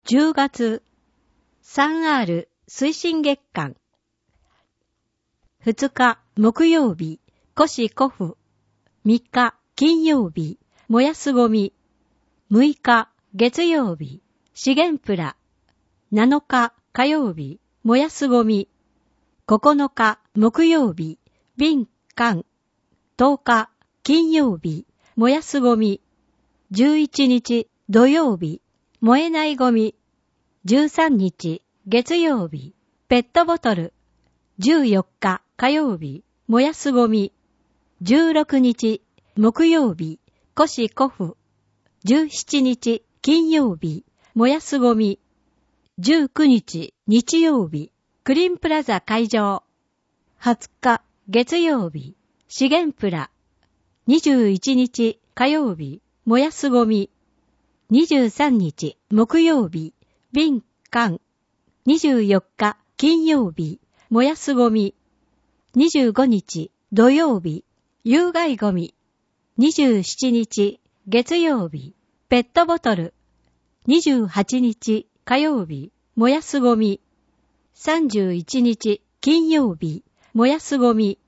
10月 3R 推進月間。2日木曜日、古紙古布。3日金曜日、燃やすゴミ。6日月曜日、資源プラ。7日火曜日、燃やすゴミ。9日木曜日、瓶缶。10日金曜日、燃やすゴミ。11日土曜日、燃えないゴミ。13日月曜日、ペットボトル。14日火曜日、燃やすゴミ。16日木曜日、古紙古布。17日金曜日、燃やすゴミ。19日日曜日、クリンプラザ会場。20日月曜日、資源プラ。21日火曜日、燃やすゴミ。23日木曜日、瓶缶。24日金曜日、燃やすゴミ。25日土曜日、有害ゴミ。27日月曜日、ペットボトル。28日火曜日、燃やすゴミ。31日金曜日、燃やすゴミ。